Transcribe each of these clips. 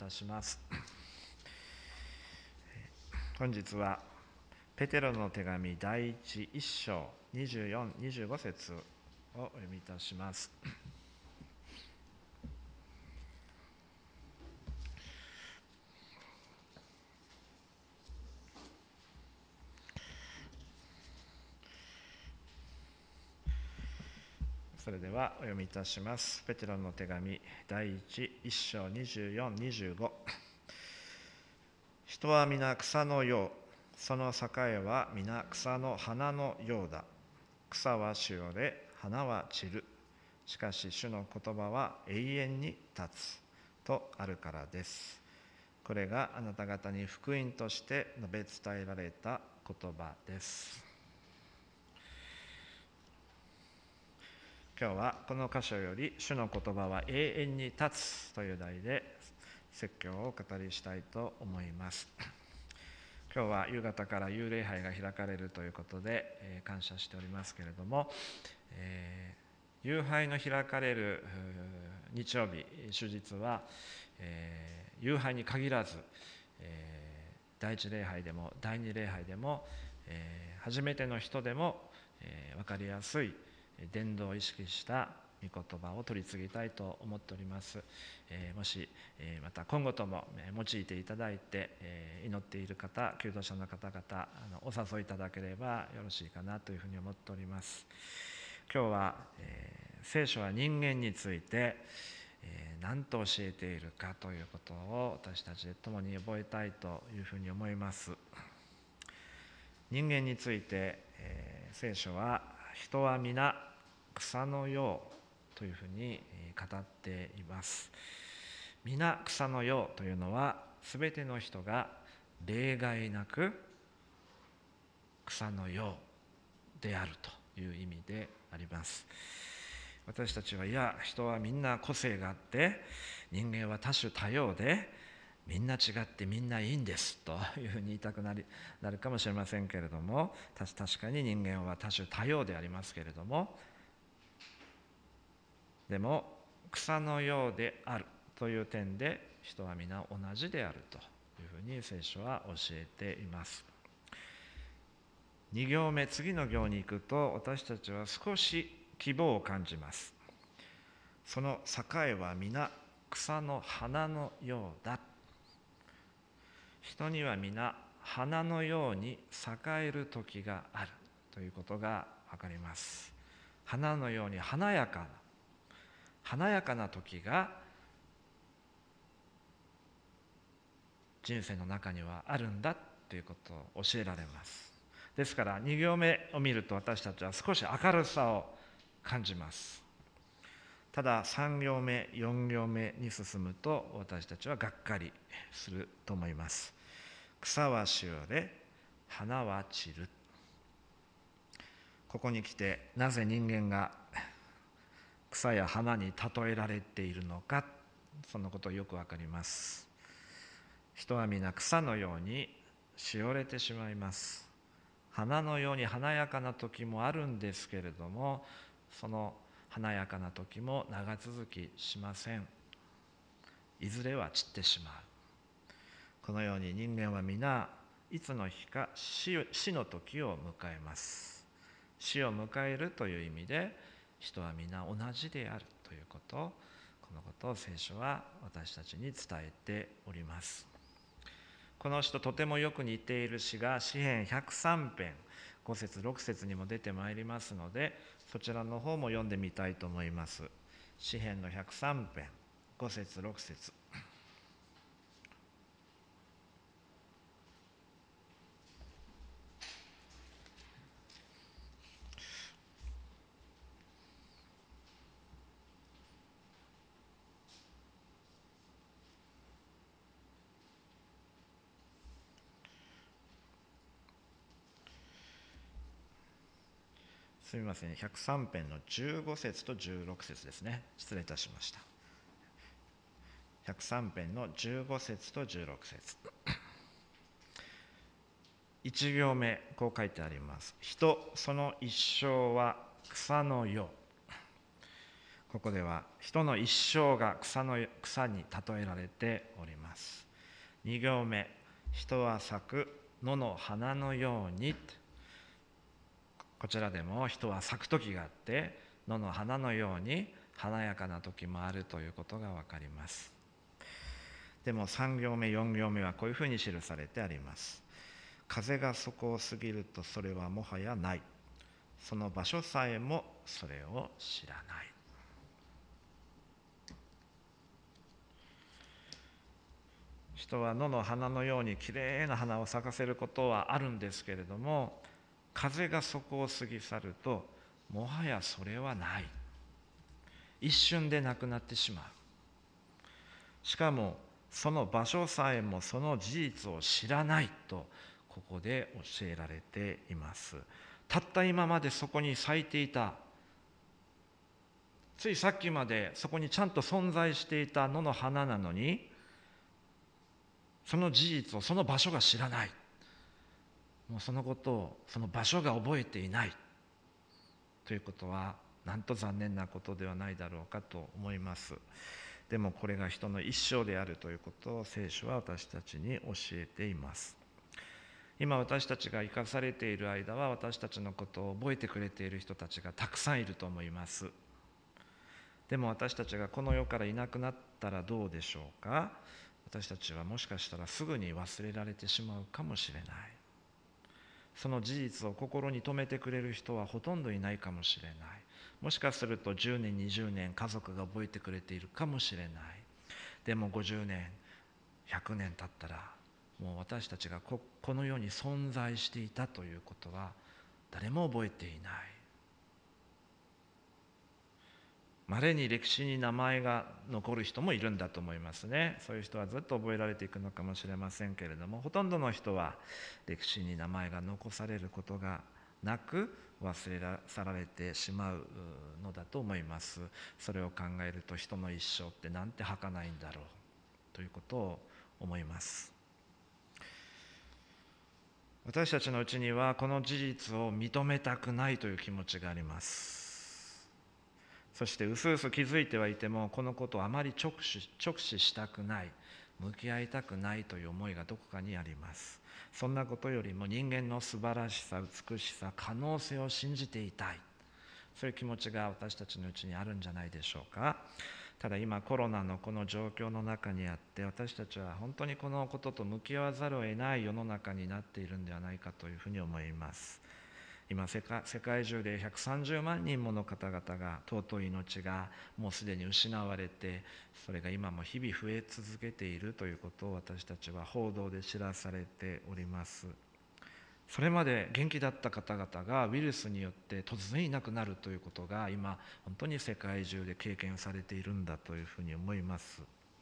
たします。本日はペテロの手紙第1章24、25節をお読みいたします。それではお読みいたします。ペテロの手紙第1章24、25。人は皆草のよう、その栄は皆草の花のようだ。草はしおれ、花は散る。しかし主の言葉は永遠に立つとあるからです。これがあなた方に福音として述べ伝えられた言葉です。今日はこの箇所より主の言葉は永遠に立つという題で説教を語りしたいと思います。今日は夕方から幽霊杯が開かれるということで、感謝しておりますけれども、幽杯の開かれる日曜日、主日は、幽杯に限らず、第一礼拝でも第二礼拝でも、初めての人でも、分かりやすい伝道を意識した御言葉を取り次ぎたいと思っております。もしまた今後とも用いていただいて祈っている方、求道者の方々お誘いいただければよろしいかなというふうに思っております。今日は、聖書は人間について何と教えているかということを私たちで共に覚えたいというふうに思います。人間について、聖書は人は皆草のようというふうに語っています。皆草のようというのはすべての人が例外なく草のようであるという意味であります。私たちはいや人はみんな個性があって人間は多種多様でみんな違ってみんないいんですというふうに言いたくなるかもしれませんけれども、確かに人間は多種多様でありますけれども、でも草のようであるという点で人は皆同じであるというふうに聖書は教えています。2行目、次の行に行くと私たちは少し希望を感じます。その栄は皆草の花のようだ。人には皆花のように栄える時があるということが分かります。花のように華やかな時が人生の中にはあるんだということを教えられます。ですから2行目を見ると私たちは少し明るさを感じます。ただ3行目4行目に進むと私たちはがっかりすると思います。草はしおれ、花は散る。ここに来てなぜ人間が草や花に例えられているのか、そのことよくわかります。人は皆草のようにしおれてしまいます。花のように華やかな時もあるんですけれども、その華やかな時も長続きしません。いずれは散ってしまう。このように人間は皆いつの日か死の時を迎えます。死を迎えるという意味で人は皆同じであるということ、このことを聖書は私たちに伝えております。この詩ととてもよく似ている詩が詩編103編5節6節にも出てまいりますので、そちらの方も読んでみたいと思います。詩編の103編5節6節。すみません、103編の15節と16節ですね。失礼いたしました。103編の15節と16節。1行目、こう書いてあります。人、その一生は草のよう。 ここでは人の一生が草に例えられております。2行目、人は咲く野の花のように。こちらでも人は咲く時があって野の花のように華やかな時もあるということが分かります。でも3行目4行目はこういうふうに記されてあります。風がそこを過ぎるとそれはもはやない、その場所さえもそれを知らない。人は野の花のようにきれいな花を咲かせることはあるんですけれども、風がそこを過ぎ去るともはやそれはない、一瞬でなくなってしまう。しかもその場所さえもその事実を知らないとここで教えられています。たった今までそこに咲いていた、ついさっきまでそこにちゃんと存在していた野の花なのに、その事実をその場所が知らない、もうそのことをその場所が覚えていないということはなんと残念なことではないだろうかと思います。でもこれが人の一生であるということを聖書は私たちに教えています。今私たちが生かされている間は私たちのことを覚えてくれている人たちがたくさんいると思います。でも私たちがこの世からいなくなったらどうでしょうか。私たちはもしかしたらすぐに忘れられてしまうかもしれない。その事実を心に留めてくれる人はほとんどいないかもしれない。もしかすると10年20年家族が覚えてくれているかもしれない。でも50年100年経ったらもう私たちがこの世に存在していたということは誰も覚えていない。稀に歴史に名前が残る人もいるんだと思いますね。そういう人はずっと覚えられていくのかもしれませんけれども、ほとんどの人は歴史に名前が残されることがなく忘れ去られてしまうのだと思います。それを考えると人の一生ってなんて儚いんだろうということを思います。私たちのうちにはこの事実を認めたくないという気持ちがあります。そしてうすうす気づいてはいてもこのことをあまり直視したくない、向き合いたくないという思いがどこかにあります。そんなことよりも人間の素晴らしさ、美しさ、可能性を信じていたい、そういう気持ちが私たちのうちにあるんじゃないでしょうか。ただ今コロナのこの状況の中にあって私たちは本当にこのことと向き合わざるを得ない世の中になっているんではないかというふうに思います。今世界中で130万人もの方々が尊い命がもうすでに失われて、それが今も日々増え続けているということを私たちは報道で知らされております。それまで元気だった方々がウイルスによって突然いなくなるということが今本当に世界中で経験されているんだというふうに思います。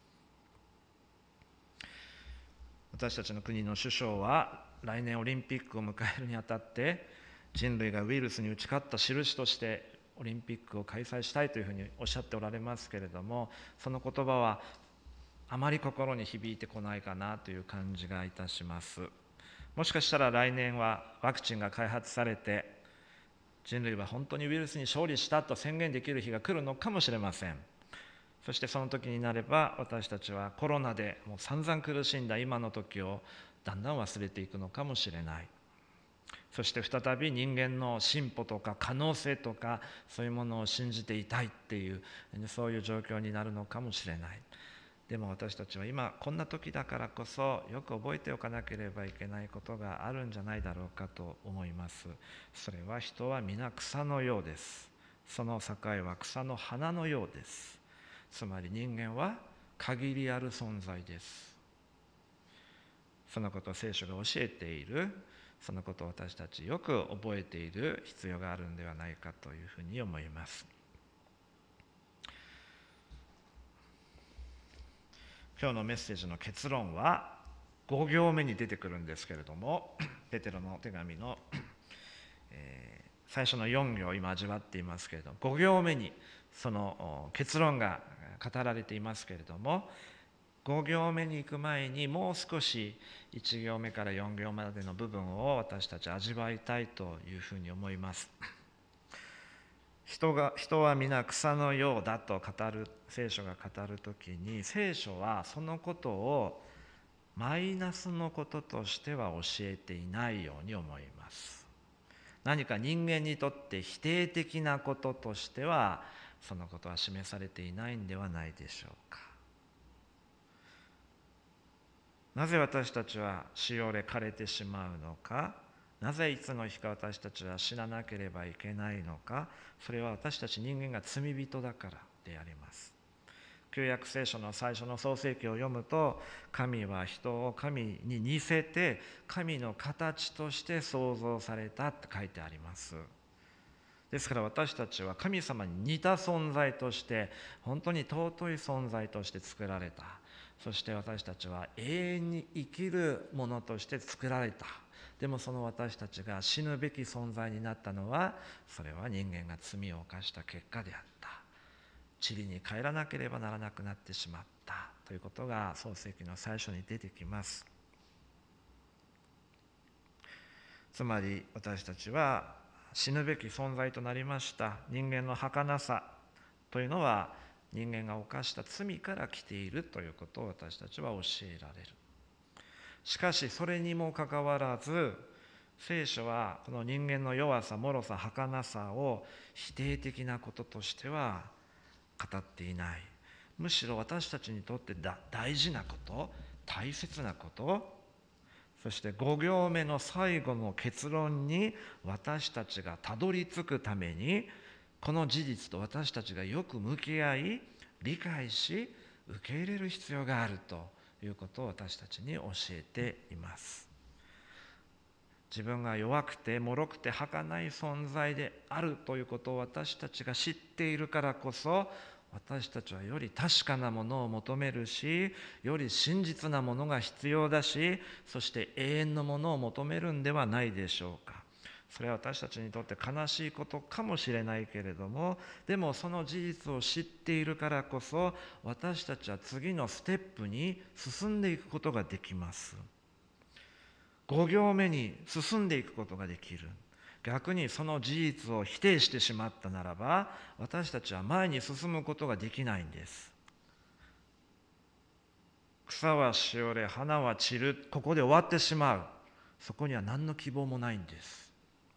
私たちの国の首相は来年オリンピックを迎えるにあたって人類がウイルスに打ち勝った印としてオリンピックを開催したいというふうにおっしゃっておられますけれども、その言葉はあまり心に響いてこないかなという感じがいたします。もしかしたら来年はワクチンが開発されて人類は本当にウイルスに勝利したと宣言できる日が来るのかもしれません。そしてその時になれば私たちはコロナでもう散々苦しんだ今の時をだんだん忘れていくのかもしれない。そして再び人間の進歩とか可能性とかそういうものを信じていたいっていうそういう状況になるのかもしれない。でも私たちは今こんな時だからこそよく覚えておかなければいけないことがあるんじゃないだろうかと思います。それは人は皆草のようです。その境は草の花のようです。つまり人間は限りある存在です。そのことを聖書が教えている。そのことを私たちよく覚えている必要があるんではないかというふうに思います。今日のメッセージの結論は5行目に出てくるんですけれども、ペテロの手紙の、最初の4行を今味わっていますけれども、5行目にその結論が語られていますけれども、5行目に行く前にもう少し1行目から4行までの部分を私たち味わいたいというふうに思います。 人は皆草のようだと聖書が語るときに、聖書はそのことをマイナスのこととしては教えていないように思います。何か人間にとって否定的なこととしてはそのことは示されていないんではないでしょうか。なぜ私たちは死を枯れてしまうのか、なぜいつの日か私たちは死ななければいけないのか、それは私たち人間が罪人だからであります。旧約聖書の最初の創世記を読むと、神は人を神に似せて神の形として創造されたって書いてあります。ですから私たちは神様に似た存在として、本当に尊い存在として作られた。そして私たちは永遠に生きるものとして作られた。でもその私たちが死ぬべき存在になったのは、それは人間が罪を犯した結果であった。塵に帰らなければならなくなってしまったということが創世記の最初に出てきます。つまり私たちは死ぬべき存在となりました。人間の儚さというのは人間が犯した罪から来ているということを私たちは教えられる。しかしそれにもかかわらず、聖書はこの人間の弱さ、脆さ、儚さを否定的なこととしては語っていない。むしろ私たちにとって大事なこと、大切なこと、そして5行目の最後の結論に私たちがたどり着くために、この事実と私たちがよく向き合い、理解し、受け入れる必要があるということを私たちに教えています。自分が弱くて脆くて儚い存在であるということを私たちが知っているからこそ、私たちはより確かなものを求めるし、より真実なものが必要だし、そして永遠のものを求めるんではないでしょうか。それは私たちにとって悲しいことかもしれないけれども、でもその事実を知っているからこそ、私たちは次のステップに進んでいくことができます。5行目に進んでいくことができる。逆にその事実を否定してしまったならば、私たちは前に進むことができないんです。草はしおれ、花は散る、ここで終わってしまう。そこには何の希望もないんです。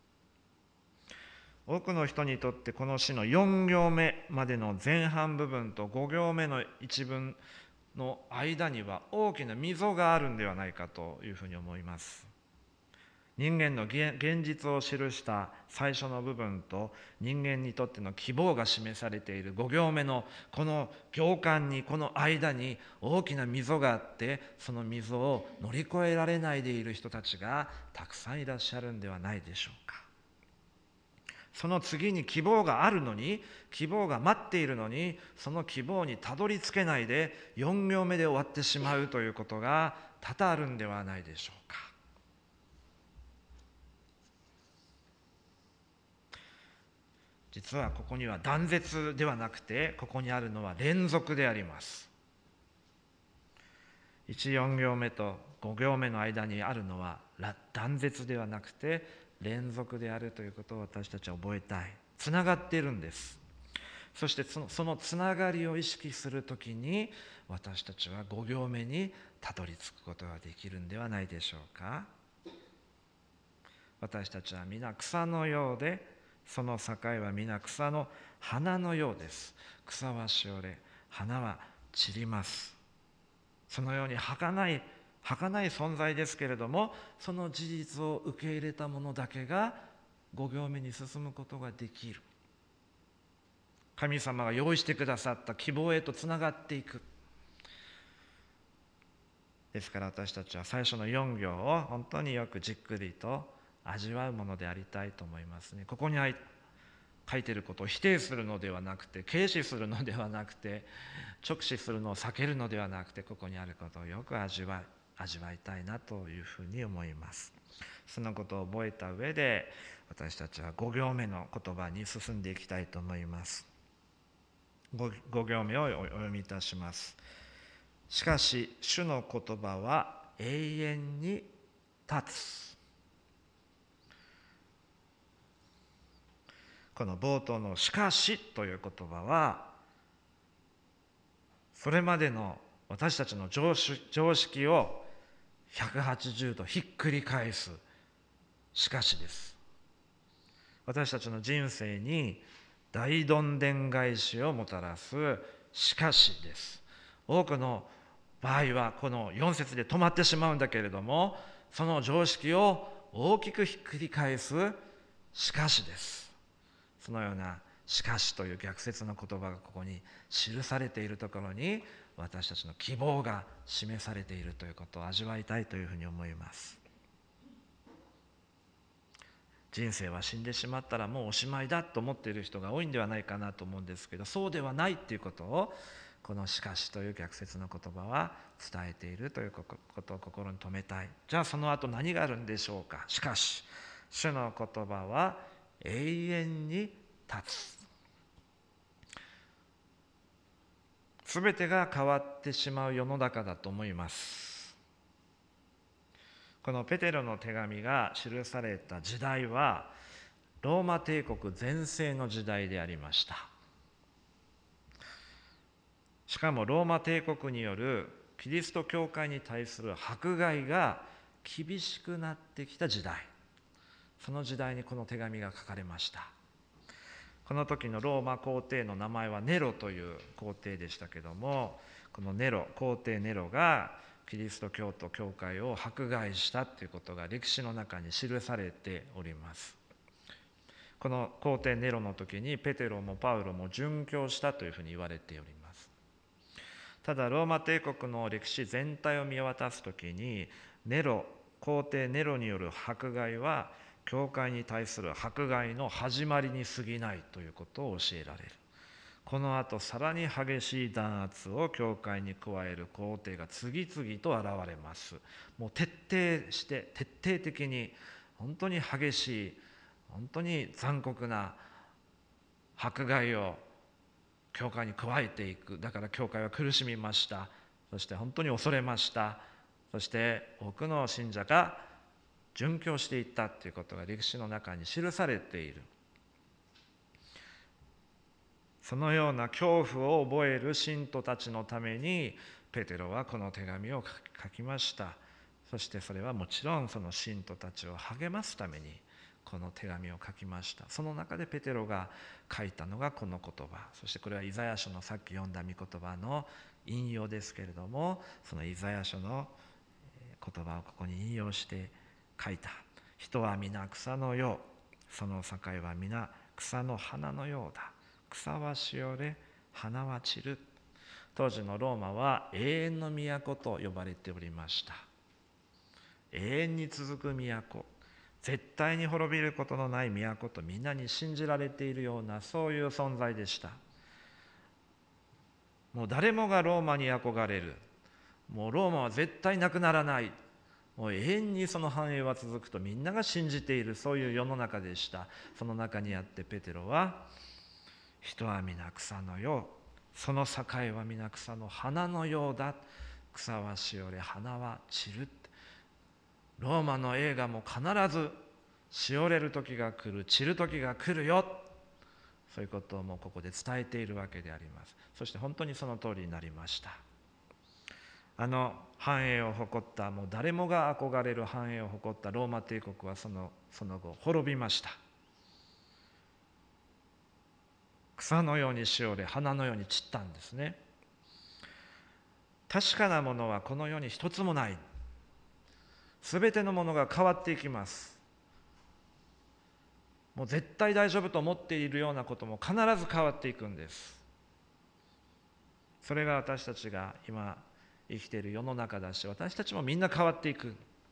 多くの人にとってこの詩の4行目までの前半部分と5行目の一文の間には大きな溝があるんではないかというふうに思います。人間の現実を記した最初の部分と人間にとっての希望が示されている5行目のこの行間に、この間に大きな溝があって、その溝を乗り越えられないでいる人たちがたくさんいらっしゃるんではないでしょうか。その次に希望があるのに、希望が待っているのに、その希望にたどり着けないで4行目で終わってしまうということが多々あるんではないでしょうか。実はここには断絶ではなくて、ここにあるのは連続であります。4行目と5行目の間にあるのは断絶ではなくて連続であるということを私たちは覚えたい。つながっているんです。そしてそのつながりを意識するときに、私たちは5行目にたどり着くことができるんではないでしょうか。私たちは皆草のようで、その境は皆草の花のようです。草はしおれ、花は散ります。そのように儚い存在ですけれども、その事実を受け入れた者だけが5行目に進むことができる。神様が用意してくださった希望へとつながっていく。ですから私たちは最初の4行を本当によくじっくりと味わうものでありたいと思いますね。ここに書いていることを否定するのではなくて、軽視するのではなくて、直視するのを避けるのではなくて、ここにあることをよく味わいたいなというふうに思います。そのことを覚えた上で、私たちは5行目の言葉に進んでいきたいと思います。5行目をお読みいたします。しかし主の言葉は永遠に立つ。 この冒頭のしかしという言葉は、それまでの私たちの常識を180度ひっくり返すしかしです。私たちの人生に大どんでん返しをもたらすしかしです。多くの場合はこの4節で止まってしまうんだけれども、その常識を大きくひっくり返すしかしです。そのようなしかしという逆説の言葉がここに記されているところに、私たちの希望が示されているということを味わいたいというふうに思います。人生は死んでしまったらもうおしまいだと思っている人が多いんではないかなと思うんですけど、そうではないということを、このしかしという逆説の言葉は伝えているということを心に留めたい。じゃあその後何があるんでしょうか。しかし主の言葉は永遠に立つ。すべてが変わってしまう世の中だと思います。このペテロの手紙が記された時代はローマ帝国全盛の時代でありました。しかもローマ帝国によるキリスト教会に対する迫害が厳しくなってきた時代、その時代にこの手紙が書かれました。この時のローマ皇帝の名前はネロという皇帝でしたけども、この皇帝ネロがキリスト教と教会を迫害したということが歴史の中に記されております。この皇帝ネロの時にペテロもパウロも殉教したというふうに言われております。ただローマ帝国の歴史全体を見渡す時に、皇帝ネロによる迫害は教会に対する迫害の始まりに過ぎないということを教えられる。この後さらに激しい弾圧を教会に加える皇帝が次々と現れます。もう徹底的に本当に激しい、本当に残酷な迫害を教会に加えていく。だから教会は苦しみました。そして本当に恐れました。そして多くの信者が殉教していったということが歴史の中に記されている。そのような恐怖を覚える信徒たちのためにペテロはこの手紙を書きました。そしてそれはもちろんその信徒たちを励ますためにこの手紙を書きました。その中でペテロが書いたのがこの言葉、そしてこれはイザヤ書のさっき読んだ御言葉の引用ですけれども、そのイザヤ書の言葉をここに引用して書いた。人は皆草のよう、その境は皆草の花のようだ。草はしおれ、花は散る。当時のローマは永遠の都と呼ばれておりました。永遠に続く都、絶対に滅びることのない都とみんなに信じられているような、そういう存在でした。もう誰もがローマに憧れる。もうローマは絶対なくならない。もう永遠にその繁栄は続くとみんなが信じている、そういう世の中でした。その中にあってペテロは、人は皆草のよう、その境は皆草の花のようだ。草はしおれ、花は散る。ローマの栄華も必ずしおれる時が来る、散る時が来るよ。そういうことをもうここで伝えているわけであります。そして本当にその通りになりました。あの繁栄を誇った、もう誰もが憧れる繁栄を誇ったローマ帝国はその後滅びました。草のようにしおれ、花のように散ったんですね。確かなものはこの世に一つもない。すべてのものが変わっていきます。もう絶対大丈夫と思っているようなことも必ず変わっていくんです。それが私たちが今生きている世の中だし、私たちもみんな変わっていく。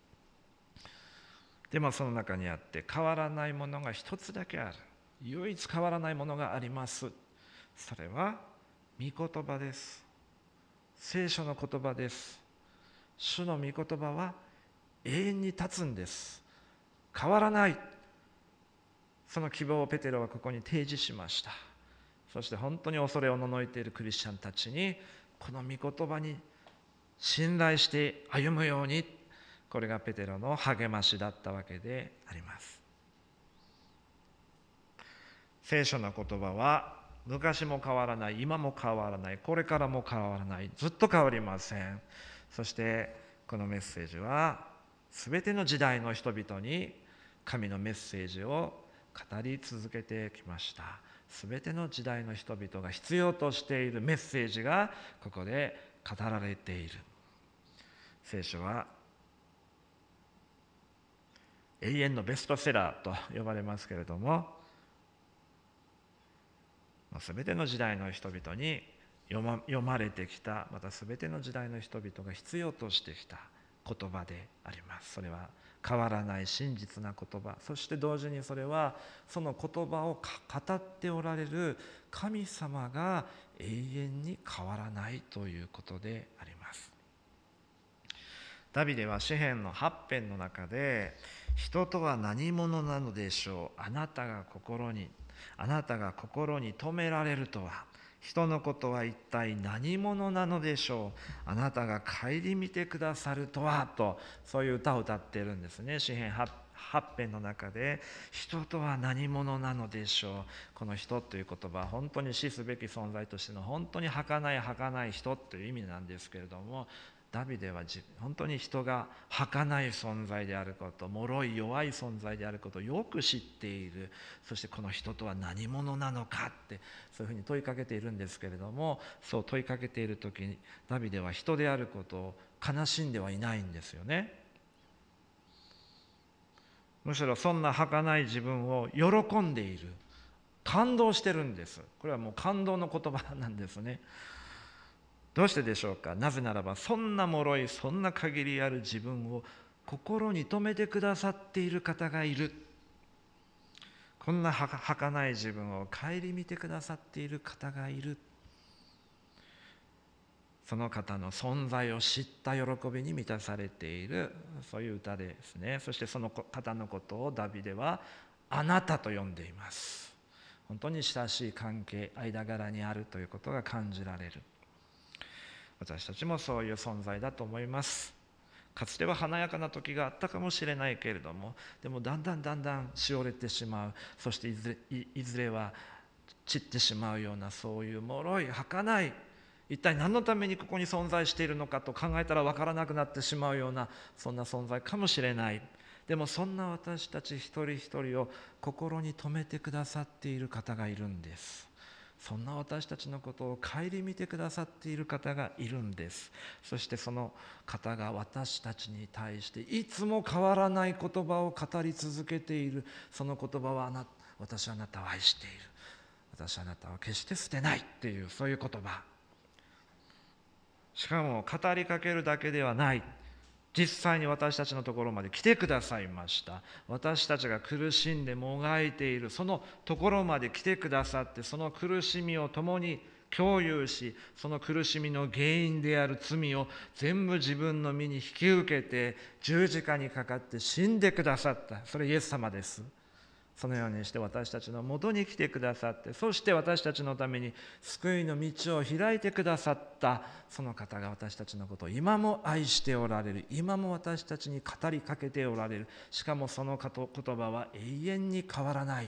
でもその中にあって変わらないものが一つだけある。唯一変わらないものがあります。それは御言葉です。聖書の言葉です。主の御言葉は永遠に立つんです。変わらない。その希望をペテロはここに提示しました。そして本当に恐れおののいているクリスチャンたちに、この御言葉に信頼して歩むように、これがペテロの励ましだったわけであります。 聖書の言葉は昔も変わらない、今も変わらない、これからも変わらない、ずっと変わりません。そしてこのメッセージはすべての時代の人々に神のメッセージを語り続けてきました。すべての時代の人々が必要としているメッセージがここで語られている。聖書は永遠のベストセラーと呼ばれますけれども、すべての時代の人々に読まれてきた、またすべての時代の人々が必要としてきた言葉であります。それは変わらない真実な言葉、そして同時にそれはその言葉を語っておられる神様が永遠に変わらないということであります。ダビデは詩編の8編の中で、人とは何者なのでしょう、あなたが心に留められるとは、人のことは一体何者なのでしょう、あなたが顧みてくださるとは、とそういう歌を歌っているんですね。詩編8編の中で、人とは何者なのでしょう。この人という言葉は本当に死すべき存在としての本当に儚い人という意味なんですけれども、ダビデは本当に人が儚い存在であること、脆い弱い存在であることをよく知っている。そしてこの人とは何者なのかって、そういうふうに問いかけているんですけれども、そう問いかけている時にダビデは人であることを悲しんではいないんですよね。むしろそんな儚い自分を喜んでいる、感動してるんです。これはもう感動の言葉なんですね。どうしてでしょうか。なぜならば、そんな脆い、そんな限りある自分を心に留めてくださっている方がいる。こんな儚い自分を顧みてくださっている方がいる。その方の存在を知った喜びに満たされている、そういう歌ですね。そしてその方のことをダビデはあなたと呼んでいます。本当に親しい関係、間柄にあるということが感じられる。私たちもそういう存在だと思います。かつては華やかな時があったかもしれないけれども、でもだんだんしおれてしまう、そしていずれは散ってしまうような、そういう脆い儚い、一体何のためにここに存在しているのかと考えたら分からなくなってしまうような、そんな存在かもしれない。でもそんな私たち一人一人を心に留めてくださっている方がいるんです。そんな私たちのことを顧みてくださっている方がいるんです。そしてその方が私たちに対していつも変わらない言葉を語り続けている。その言葉は私はあなたを愛している、私はあなたを決して捨てないっていう、そういう言葉。しかも語りかけるだけではない、実際に私たちのところまで来てくださいました。私たちが苦しんでもがいているそのところまで来てくださって、その苦しみを共に共有し、その苦しみの原因である罪を全部自分の身に引き受けて十字架にかかって死んでくださった。それイエス様です。そのようにして私たちのもとに来てくださって、そして私たちのために救いの道を開いてくださった、その方が私たちのことを今も愛しておられる、今も私たちに語りかけておられる。しかもその言葉は永遠に変わらない。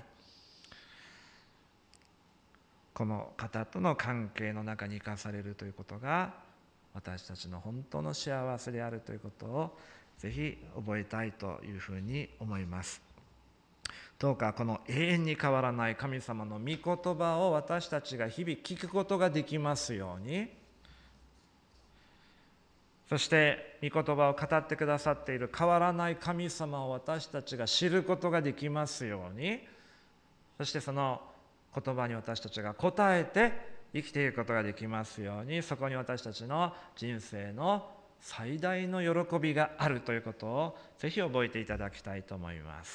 この方との関係の中に生かされるということが私たちの本当の幸せであるということをぜひ覚えたいというふうに思います。どうかこの永遠に変わらない神様の御言葉を私たちが日々聞くことができますように、そして御言葉を語ってくださっている変わらない神様を私たちが知ることができますように、そしてその言葉に私たちが応えて生きていくことができますように、そこに私たちの人生の最大の喜びがあるということをぜひ覚えていただきたいと思います。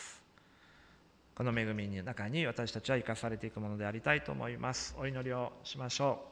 この恵みの中に私たちは生かされていくものでありたいと思います。お祈りをしましょう。